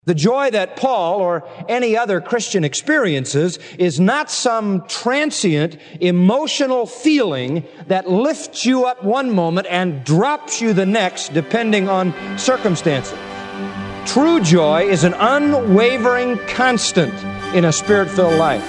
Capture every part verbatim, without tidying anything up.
The joy that Paul or any other Christian experiences is not some transient emotional feeling that lifts you up one moment and drops you the next, depending on circumstances. True joy is an unwavering constant in a Spirit-filled life.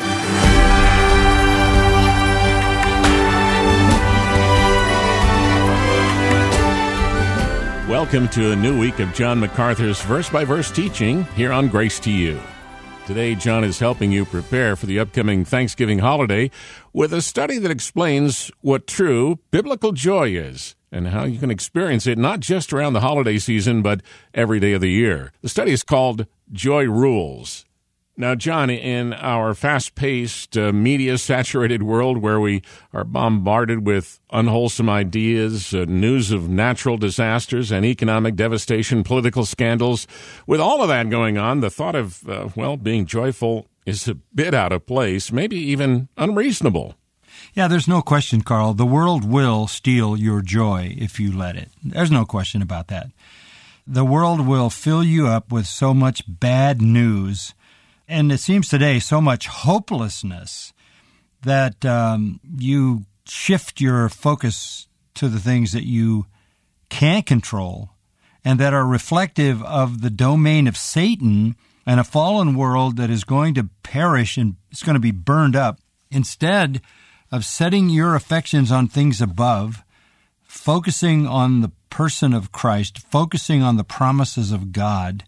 Welcome to a new week of John MacArthur's verse-by-verse teaching here on Grace to You. Today, John is helping you prepare for the upcoming Thanksgiving holiday with a study that explains what true biblical joy is and how you can experience it not just around the holiday season, but every day of the year. The study is called Joy Rules. Now, John, in our fast-paced, uh, media-saturated world where we are bombarded with unwholesome ideas, uh, news of natural disasters and economic devastation, political scandals, with all of that going on, the thought of, uh, well, being joyful is a bit out of place, maybe even unreasonable. Yeah, there's no question, Carl. The world will steal your joy if you let it. There's no question about that. The world will fill you up with so much bad news. And it seems today so much hopelessness that um, you shift your focus to the things that you can control and that are reflective of the domain of Satan and a fallen world that is going to perish and it's going to be burned up. Instead of setting your affections on things above, focusing on the person of Christ, focusing on the promises of God.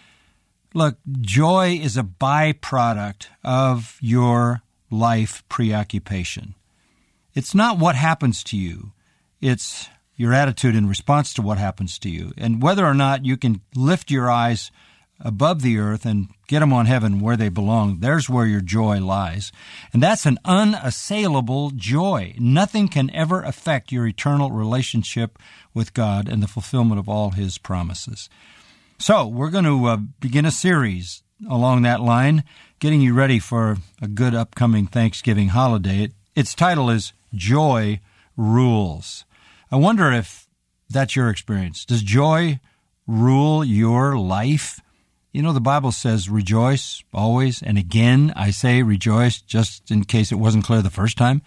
Look, joy is a byproduct of your life preoccupation. It's not what happens to you. It's your attitude in response to what happens to you. And whether or not you can lift your eyes above the earth and get them on heaven where they belong, there's where your joy lies. And that's an unassailable joy. Nothing can ever affect your eternal relationship with God and the fulfillment of all His promises. So we're going to uh, begin a series along that line, getting you ready for a good upcoming Thanksgiving holiday. It, its title is Joy Rules. I wonder if that's your experience. Does joy rule your life? You know, the Bible says rejoice always, and again I say rejoice, just in case it wasn't clear the first time.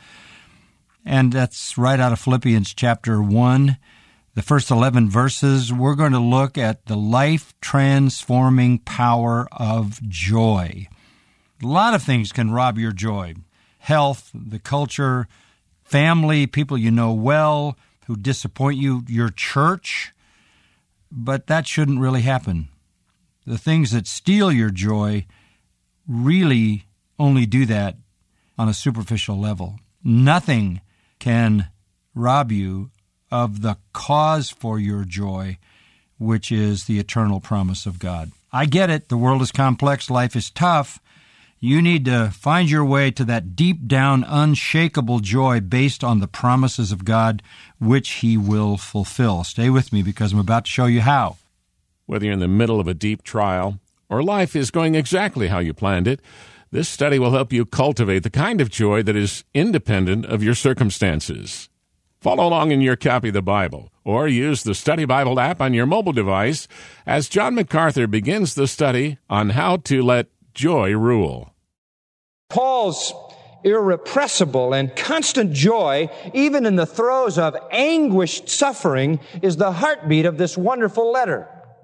And that's right out of Philippians chapter one. The first eleven verses, we're going to look at the life-transforming power of joy. A lot of things can rob your joy. Health, the culture, family, people you know well who disappoint you, your church. But that shouldn't really happen. The things that steal your joy really only do that on a superficial level. Nothing can rob you of the cause for your joy, which is the eternal promise of God. I get it. The world is complex. Life is tough. You need to find your way to that deep down, unshakable joy based on the promises of God, which He will fulfill. Stay with me because I'm about to show you how. Whether you're in the middle of a deep trial or life is going exactly how you planned it, this study will help you cultivate the kind of joy that is independent of your circumstances. Follow along in your copy of the Bible, or use the Study Bible app on your mobile device as John MacArthur begins the study on how to let joy rule. Paul's irrepressible and constant joy, even in the throes of anguished suffering, is the heartbeat of this wonderful letter.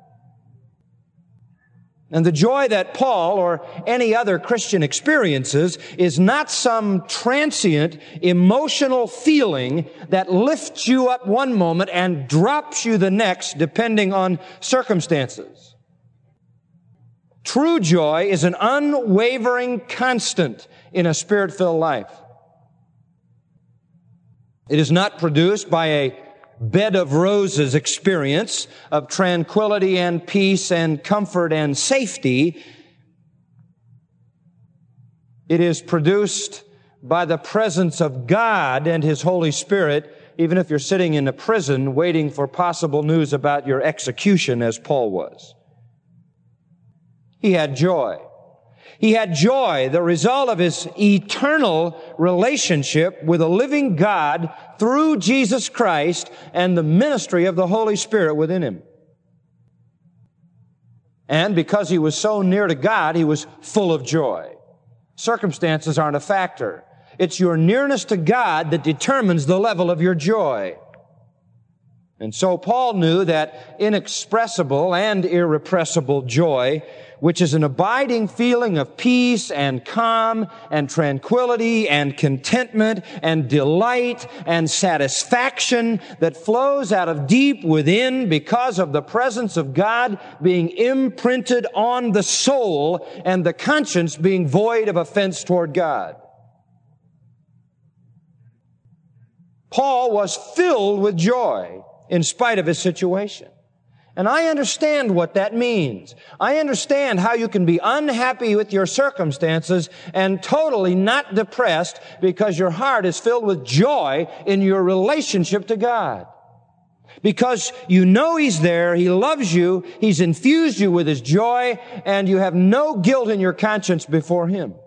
And the joy that Paul or any other Christian experiences is not some transient emotional feeling that lifts you up one moment and drops you the next, depending on circumstances. True joy is an unwavering constant in a Spirit-filled life. It is not produced by a bed of roses experience of tranquility and peace and comfort and safety. It is produced by the presence of God and His Holy Spirit, even if you're sitting in a prison waiting for possible news about your execution, as Paul was. He had joy. He had joy, the result of his eternal relationship with a living God through Jesus Christ and the ministry of the Holy Spirit within him. And because he was so near to God, he was full of joy. Circumstances aren't a factor. It's your nearness to God that determines the level of your joy. And so Paul knew that inexpressible and irrepressible joy, which is an abiding feeling of peace and calm and tranquility and contentment and delight and satisfaction that flows out of deep within because of the presence of God being imprinted on the soul and the conscience being void of offense toward God. Paul was filled with joy in spite of his situation. And I understand what that means. I understand how you can be unhappy with your circumstances and totally not depressed because your heart is filled with joy in your relationship to God. Because you know He's there, He loves you, He's infused you with His joy, and you have no guilt in your conscience before Him.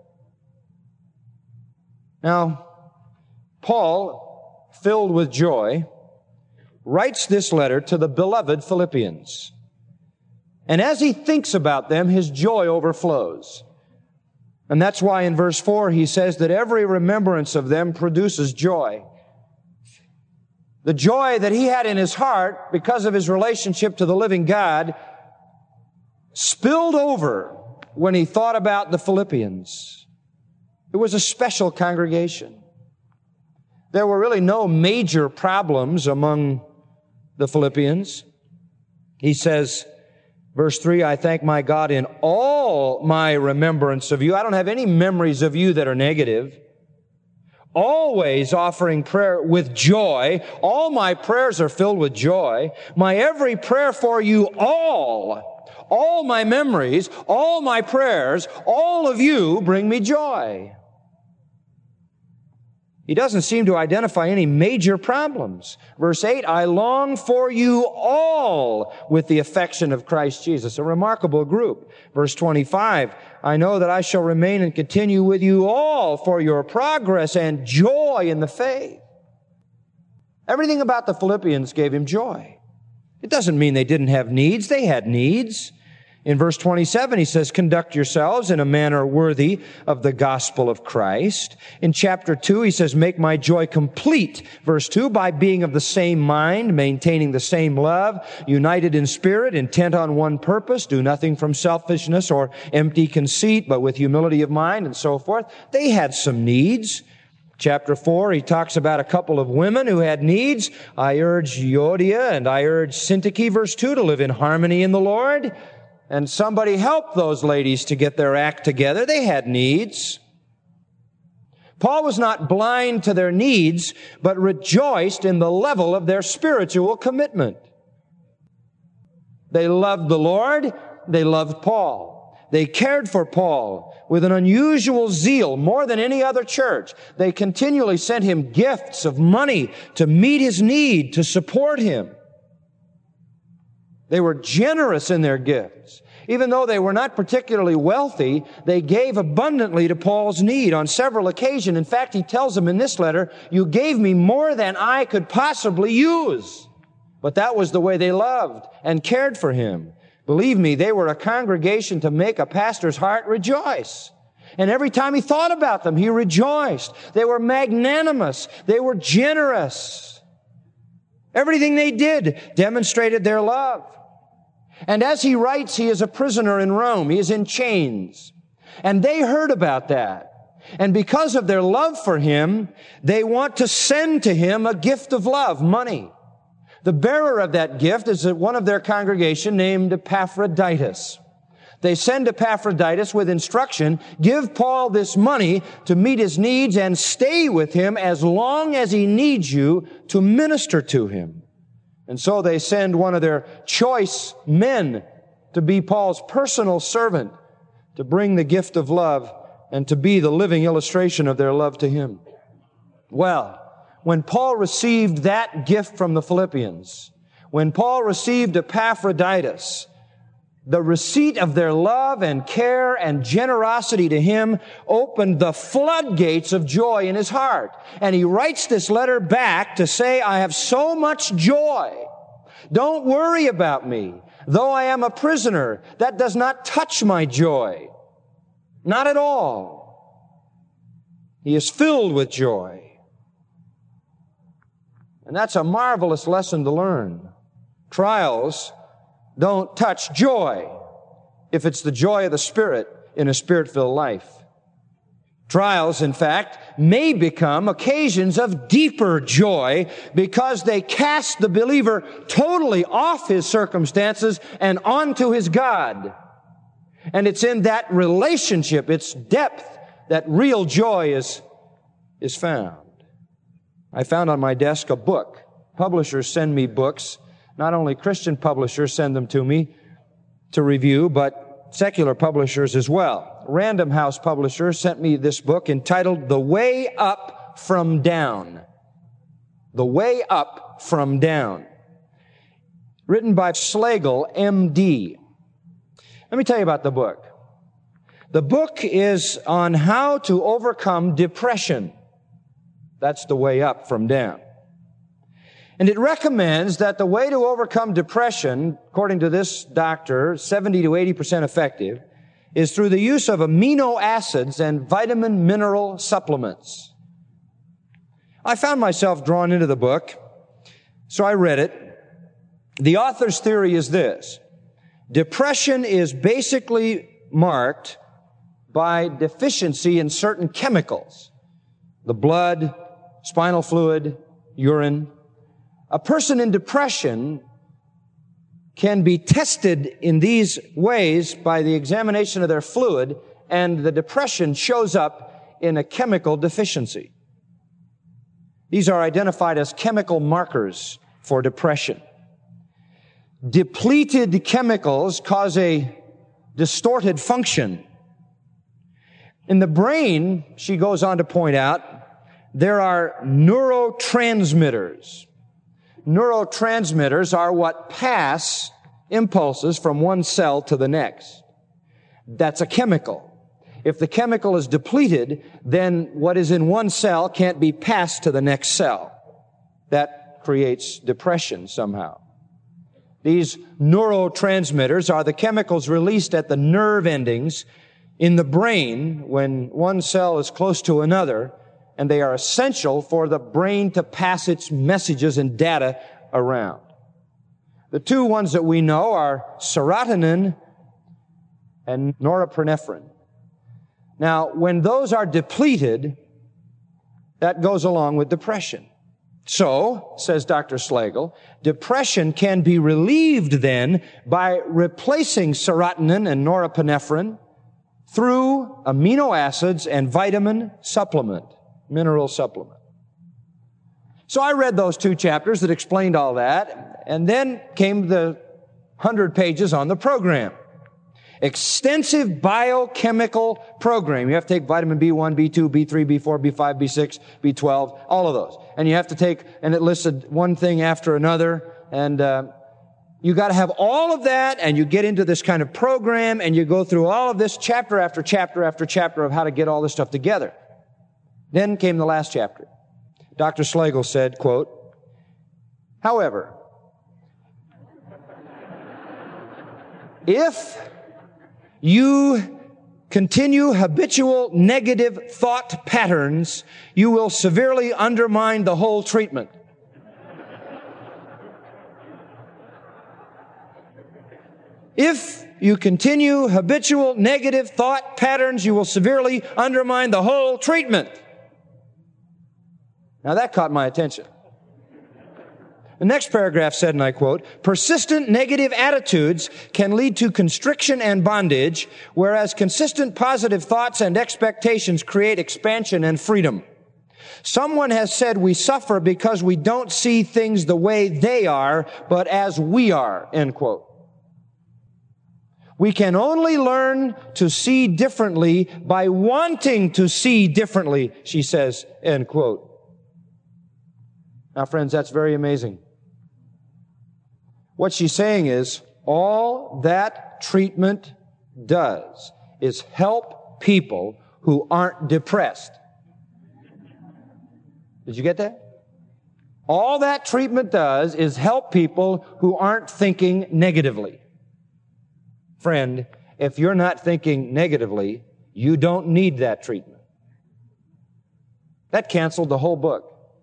Now, Paul, filled with joy, writes this letter to the beloved Philippians. And as he thinks about them, his joy overflows. And that's why in verse four he says that every remembrance of them produces joy. The joy that he had in his heart because of his relationship to the living God spilled over when he thought about the Philippians. It was a special congregation. There were really no major problems among the Philippians. He says, verse three, I thank my God in all my remembrance of you. I don't have any memories of you that are negative. Always offering prayer with joy. All my prayers are filled with joy. My every prayer for you all, all my memories, all my prayers, all of you bring me joy. He doesn't seem to identify any major problems. Verse eight, I long for you all with the affection of Christ Jesus. A remarkable group. Verse twenty-five, I know that I shall remain and continue with you all for your progress and joy in the faith. Everything about the Philippians gave him joy. It doesn't mean they didn't have needs. They had needs. In verse twenty-seven, he says, conduct yourselves in a manner worthy of the gospel of Christ. In chapter two, he says, make my joy complete. Verse two, by being of the same mind, maintaining the same love, united in spirit, intent on one purpose, do nothing from selfishness or empty conceit, but with humility of mind, and so forth. They had some needs. Chapter four, he talks about a couple of women who had needs. I urge Euodia and I urge Syntyche, verse two, to live in harmony in the Lord. And somebody helped those ladies to get their act together. They had needs. Paul was not blind to their needs, but rejoiced in the level of their spiritual commitment. They loved the Lord. They loved Paul. They cared for Paul with an unusual zeal, more than any other church. They continually sent him gifts of money to meet his need, to support him. They were generous in their gifts. Even though they were not particularly wealthy, they gave abundantly to Paul's need on several occasions. In fact, he tells them in this letter, you gave me more than I could possibly use. But that was the way they loved and cared for him. Believe me, they were a congregation to make a pastor's heart rejoice. And every time he thought about them, he rejoiced. They were magnanimous. They were generous. Everything they did demonstrated their love. And as he writes, he is a prisoner in Rome. He is in chains. And they heard about that. And because of their love for him, they want to send to him a gift of love, money. The bearer of that gift is one of their congregation named Epaphroditus. They send Epaphroditus with instruction, give Paul this money to meet his needs and stay with him as long as he needs you to minister to him. And so they send one of their choice men to be Paul's personal servant, to bring the gift of love and to be the living illustration of their love to him. Well, when Paul received that gift from the Philippians, when Paul received Epaphroditus, the receipt of their love and care and generosity to him opened the floodgates of joy in his heart. And he writes this letter back to say, I have so much joy. Don't worry about me. Though I am a prisoner, that does not touch my joy. Not at all. He is filled with joy. And that's a marvelous lesson to learn. Trials don't touch joy if it's the joy of the Spirit in a Spirit-filled life. Trials, in fact, may become occasions of deeper joy because they cast the believer totally off his circumstances and onto his God. And it's in that relationship, its depth, that real joy is, is found. I found on my desk a book. Publishers send me books. Not only Christian publishers send them to me to review, but secular publishers as well. Random House publisher sent me this book entitled The Way Up from Down. The Way Up from Down. Written by Slagle, M D. Let me tell you about the book. The book is on how to overcome depression. That's the way up from down. And it recommends that the way to overcome depression, according to this doctor, seventy to eighty percent effective, is through the use of amino acids and vitamin mineral supplements. I found myself drawn into the book, so I read it. The author's theory is this: depression is basically marked by deficiency in certain chemicals. The blood, spinal fluid, urine. A person in depression can be tested in these ways by the examination of their fluid, and the depression shows up in a chemical deficiency. These are identified as chemical markers for depression. Depleted chemicals cause a distorted function. In the brain, she goes on to point out, there are neurotransmitters. Neurotransmitters are what pass impulses from one cell to the next. That's a chemical. If the chemical is depleted, then what is in one cell can't be passed to the next cell. That creates depression somehow. These neurotransmitters are the chemicals released at the nerve endings in the brain when one cell is close to another, and they are essential for the brain to pass its messages and data around. The two ones that we know are serotonin and norepinephrine. Now, when those are depleted, that goes along with depression. So, says Doctor Slagle, depression can be relieved then by replacing serotonin and norepinephrine through amino acids and vitamin supplement, mineral supplement. So I read those two chapters that explained all that, and then came the hundred pages on the program. Extensive biochemical program. You have to take vitamin B one, B two, B three, B four, B five, B six, B twelve, all of those. And you have to take, and it listed one thing after another, and uh, you got to have all of that, and you get into this kind of program, and you go through all of this chapter after chapter after chapter of how to get all this stuff together. Then came the last chapter. Doctor Slagle said, quote, however, if you continue habitual negative thought patterns, you will severely undermine the whole treatment. If you continue habitual negative thought patterns, you will severely undermine the whole treatment. Now that caught my attention. The next paragraph said, and I quote, persistent negative attitudes can lead to constriction and bondage, whereas consistent positive thoughts and expectations create expansion and freedom. Someone has said we suffer because we don't see things the way they are, but as we are, end quote. We can only learn to see differently by wanting to see differently, she says, end quote. Now, friends, that's very amazing. What she's saying is, all that treatment does is help people who aren't depressed. Did you get that? All that treatment does is help people who aren't thinking negatively. Friend, if you're not thinking negatively, you don't need that treatment. That canceled the whole book.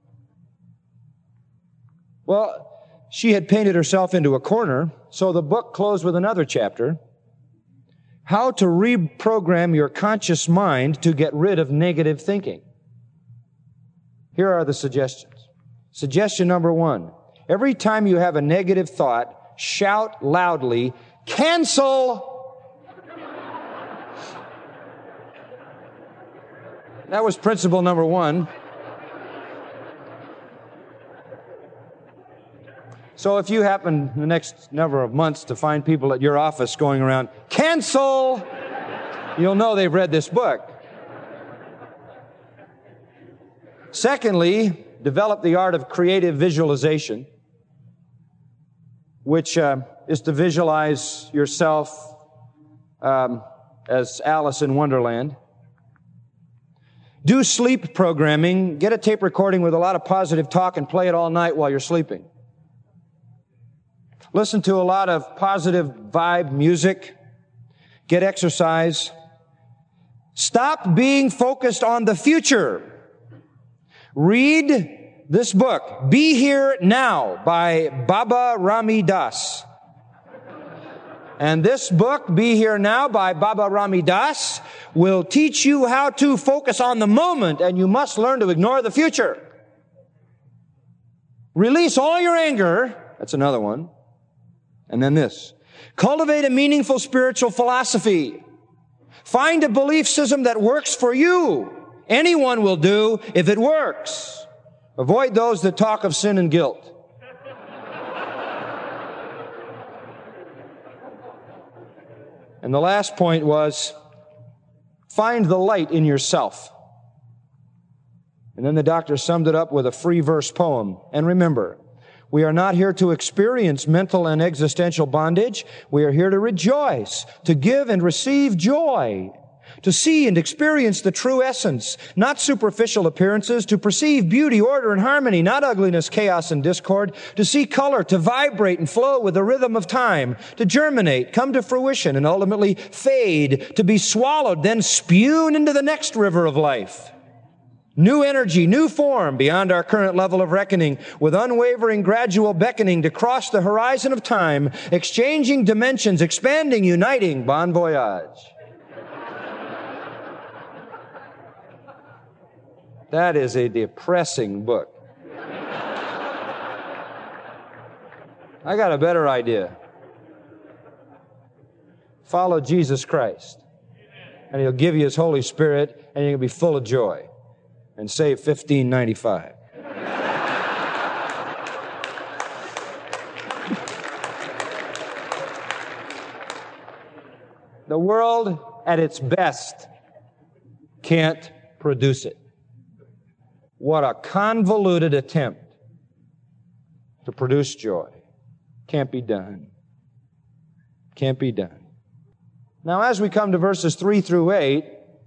Well, she had painted herself into a corner, so the book closed with another chapter. How to reprogram your conscious mind to get rid of negative thinking. Here are the suggestions. Suggestion number one. Every time you have a negative thought, shout loudly, cancel! That was principle number one. So if you happen in the next number of months to find people at your office going around, cancel, you'll know they've read this book. Secondly, develop the art of creative visualization, which uh, is to visualize yourself um, as Alice in Wonderland. Do sleep programming. Get a tape recording with a lot of positive talk and play it all night while you're sleeping. Listen to a lot of positive vibe music. Get exercise. Stop being focused on the future. Read this book, Be Here Now, by Baba Rami Das. And this book, Be Here Now, by Baba Rami Das, will teach you how to focus on the moment, and you must learn to ignore the future. Release all your anger. That's another one. And then this. Cultivate a meaningful spiritual philosophy. Find a belief system that works for you. Anyone will do if it works. Avoid those that talk of sin and guilt. And the last point was, find the light in yourself. And then the doctor summed it up with a free verse poem. And remember, we are not here to experience mental and existential bondage. We are here to rejoice, to give and receive joy, to see and experience the true essence, not superficial appearances, to perceive beauty, order, and harmony, not ugliness, chaos, and discord, to see color, to vibrate and flow with the rhythm of time, to germinate, come to fruition, and ultimately fade, to be swallowed, then spewed into the next river of life. New energy, new form beyond our current level of reckoning, with unwavering gradual beckoning to cross the horizon of time, exchanging dimensions, expanding, uniting, bon voyage. That is a depressing book. I got a better idea. Follow Jesus Christ, and He'll give you His Holy Spirit, and you'll be full of joy. And save fifteen ninety-five. The world at its best can't produce it. What a convoluted attempt to produce joy. Can't be done. Can't be done. Now, as we come to verses three through eight,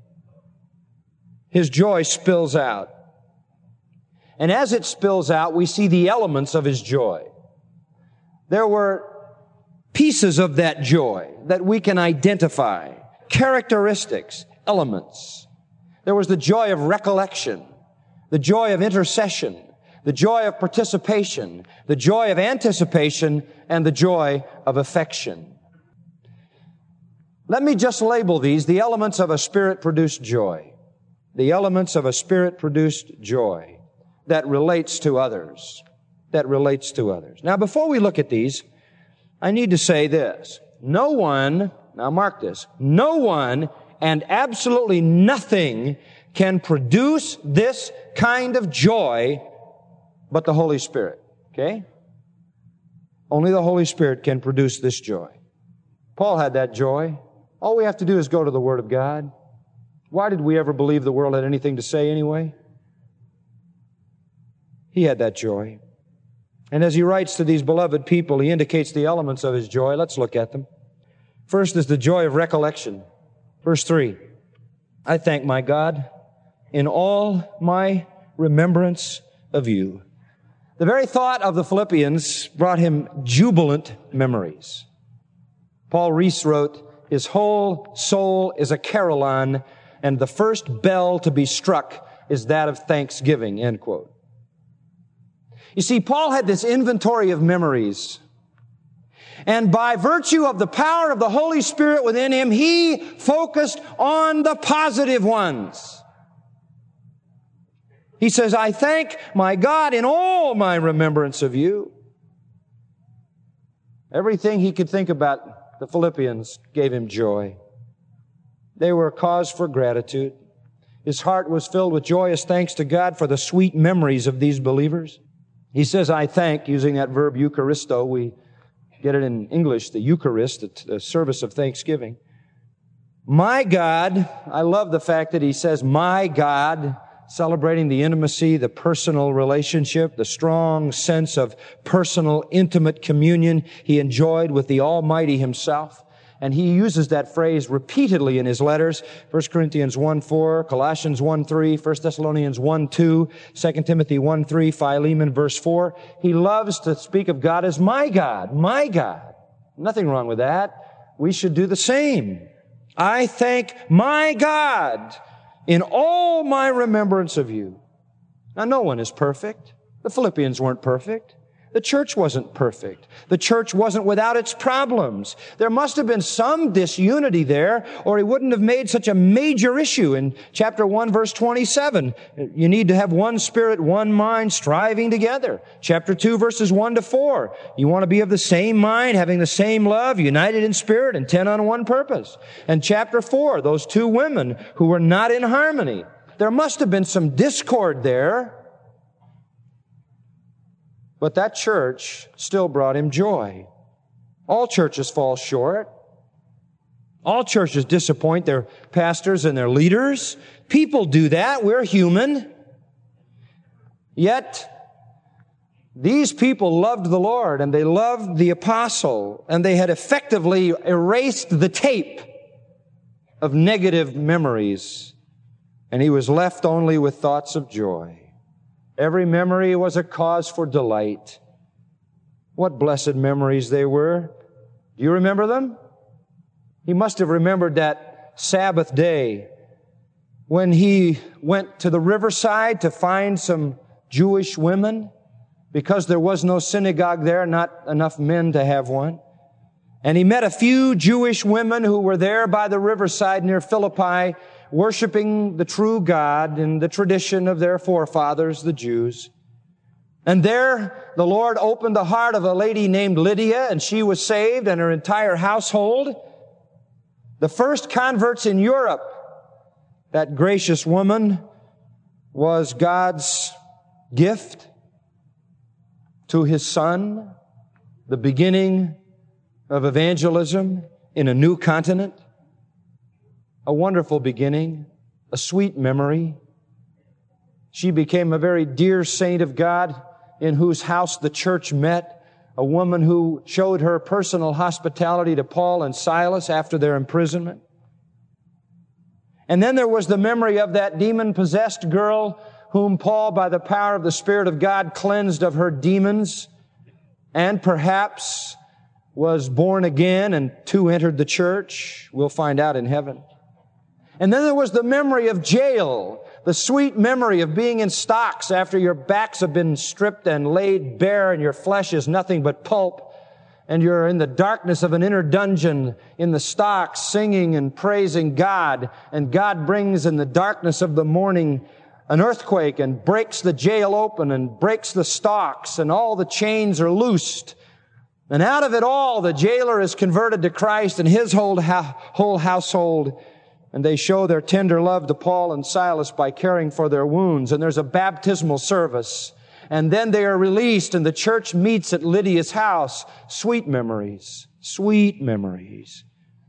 His joy spills out. And as it spills out, we see the elements of His joy. There were pieces of that joy that we can identify, characteristics, elements. There was the joy of recollection, the joy of intercession, the joy of participation, the joy of anticipation, and the joy of affection. Let me just label these the elements of a Spirit-produced joy. The elements of a Spirit-produced joy that relates to others. That relates to others. Now, before we look at these, I need to say this. No one, now mark this, no one and absolutely nothing can produce this kind of joy but the Holy Spirit. Okay? Only the Holy Spirit can produce this joy. Paul had that joy. All we have to do is go to the Word of God. Why did we ever believe the world had anything to say anyway? He had that joy. And as he writes to these beloved people, he indicates the elements of his joy. Let's look at them. First is the joy of recollection. Verse three. I thank my God in all my remembrance of you. The very thought of the Philippians brought him jubilant memories. Paul Rees wrote, His whole soul is a carillon, and the first bell to be struck is that of thanksgiving, end quote. You see, Paul had this inventory of memories. And by virtue of the power of the Holy Spirit within him, he focused on the positive ones. He says, I thank my God in all my remembrance of you. Everything he could think about the Philippians gave him joy. They were a cause for gratitude. His heart was filled with joyous thanks to God for the sweet memories of these believers. He says, I thank, using that verb Eucharisto. We get it in English, the Eucharist, the service of thanksgiving. My God, I love the fact that he says, my God, celebrating the intimacy, the personal relationship, the strong sense of personal, intimate communion he enjoyed with the Almighty himself. And he uses that phrase repeatedly in his letters. First Corinthians one four, Colossians one three, First Thessalonians one two, Second Timothy one three, Philemon verse four. He loves to speak of God as my God, my God. Nothing wrong with that. We should do the same. I thank my God in all my remembrance of you. Now, no one is perfect. The Philippians weren't perfect. The church wasn't perfect. The church wasn't without its problems. There must have been some disunity there, or he wouldn't have made such a major issue in chapter one, verse twenty-seven. You need to have one spirit, one mind, striving together. Chapter two, verses one to four. You want to be of the same mind, having the same love, united in spirit, intent on one purpose. And chapter four, those two women who were not in harmony. There must have been some discord there. But that church still brought him joy. All churches fall short. All churches disappoint their pastors and their leaders. People do that. We're human. Yet, these people loved the Lord and they loved the apostle, and they had effectively erased the tape of negative memories, and he was left only with thoughts of joy. Every memory was a cause for delight. What blessed memories they were. Do you remember them? He must have remembered that Sabbath day when he went to the riverside to find some Jewish women because there was no synagogue there, not enough men to have one. And he met a few Jewish women who were there by the riverside near Philippi, worshiping the true God in the tradition of their forefathers, the Jews. And there, the Lord opened the heart of a lady named Lydia, and she was saved, and her entire household. The first converts in Europe. That gracious woman was God's gift to His Son, the beginning of evangelism in a new continent. A wonderful beginning, a sweet memory. She became a very dear saint of God in whose house the church met, a woman who showed her personal hospitality to Paul and Silas after their imprisonment. And then there was the memory of that demon-possessed girl whom Paul, by the power of the Spirit of God, cleansed of her demons and perhaps was born again and too entered the church. We'll find out in heaven. And then there was the memory of jail, the sweet memory of being in stocks after your backs have been stripped and laid bare and your flesh is nothing but pulp, and you're in the darkness of an inner dungeon in the stocks singing and praising God, and God brings in the darkness of the morning an earthquake and breaks the jail open and breaks the stocks, and all the chains are loosed. And out of it all, the jailer is converted to Christ and his whole, whole household. And they show their tender love to Paul and Silas by caring for their wounds. And there's a baptismal service. And then they are released and the church meets at Lydia's house. Sweet memories. Sweet memories.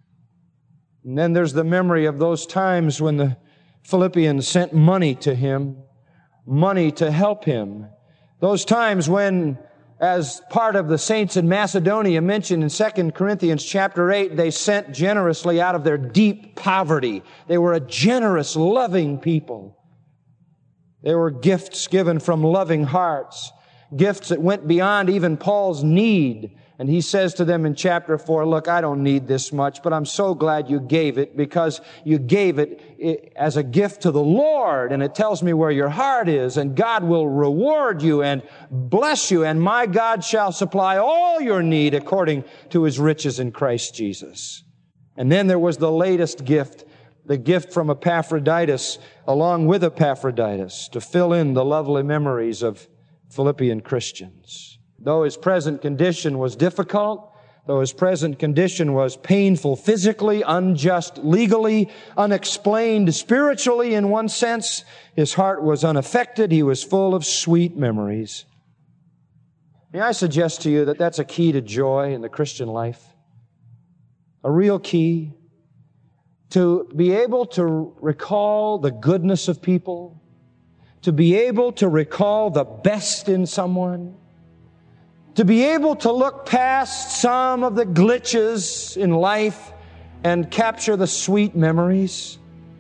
And then there's the memory of those times when the Philippians sent money to him. Money to help him. Those times when, as part of the saints in Macedonia mentioned in Second Corinthians chapter eight, they sent generously out of their deep poverty. They were a generous, loving people. They were gifts given from loving hearts, gifts that went beyond even Paul's need And he says to them in chapter four, look, I don't need this much, but I'm so glad you gave it because you gave it as a gift to the Lord. And it tells me where your heart is, and God will reward you and bless you. And my God shall supply all your need according to His riches in Christ Jesus. And then there was the latest gift, the gift from Epaphroditus, along with Epaphroditus, to fill in the lovely memories of Philippian Christians. Though his present condition was difficult, though his present condition was painful physically, unjust legally, unexplained spiritually in one sense, his heart was unaffected. He was full of sweet memories. May I suggest to you that that's a key to joy in the Christian life? A real key to be able to recall the goodness of people, to be able to recall the best in someone, to be able to look past some of the glitches in life and capture the sweet memories.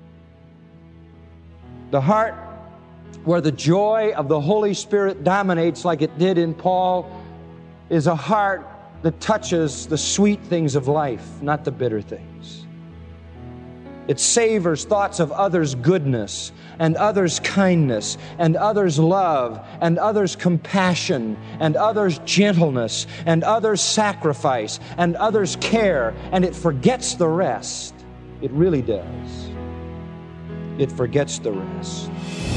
The heart where the joy of the Holy Spirit dominates like it did in Paul is a heart that touches the sweet things of life, not the bitter things. It savors thoughts of others' goodness and others' kindness and others' love and others' compassion and others' gentleness and others' sacrifice and others' care, and it forgets the rest. It really does. It forgets the rest.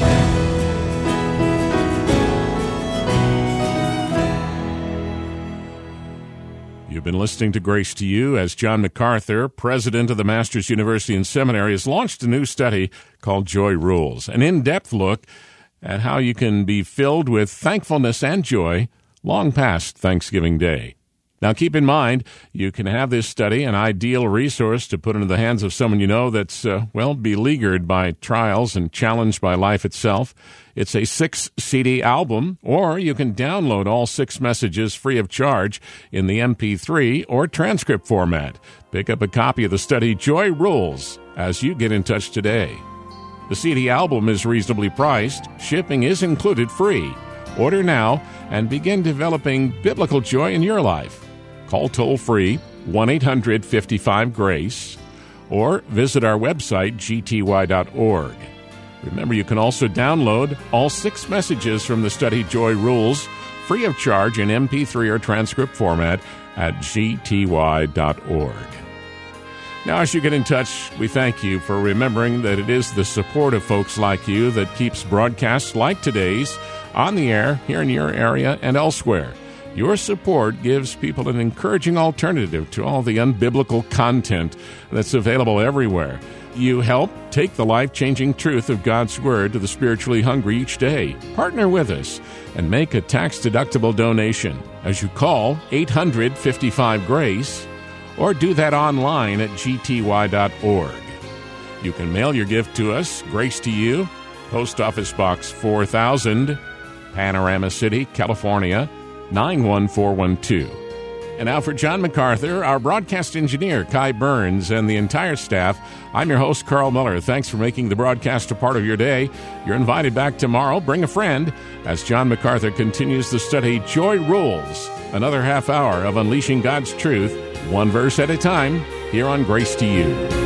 You've been listening to Grace to You as John MacArthur, president of the Masters University and Seminary, has launched a new study called Joy Rules, an in-depth look at how you can be filled with thankfulness and joy long past Thanksgiving Day. Now, keep in mind, you can have this study, an ideal resource to put into the hands of someone you know that's, uh, well, beleaguered by trials and challenged by life itself. It's a six-C D album, or you can download all six messages free of charge in the M P three or transcript format. Pick up a copy of the study Joy Rules as you get in touch today. The C D album is reasonably priced. Shipping is included free. Order now and begin developing biblical joy in your life. Call toll-free one eight hundred fifty-five GRACE or visit our website, g t y dot org. Remember, you can also download all six messages from the study Joy Rules free of charge in M P three or transcript format at g t y dot org. Now, as you get in touch, we thank you for remembering that it is the support of folks like you that keeps broadcasts like today's on the air here in your area and elsewhere. Your support gives people an encouraging alternative to all the unbiblical content that's available everywhere. You help take the life-changing truth of God's Word to the spiritually hungry each day. Partner with us and make a tax-deductible donation as you call eight hundred fifty-five GRACE or do that online at g t y dot org. You can mail your gift to us, Grace to You, Post Office Box four thousand, Panorama City, California, nine one four one two. And now for John MacArthur, our broadcast engineer, Kai Burns, and the entire staff, I'm your host, Carl Miller. Thanks for making the broadcast a part of your day. You're invited back tomorrow. Bring a friend as John MacArthur continues the study Joy Rules, another half hour of unleashing God's truth, one verse at a time, here on Grace to You.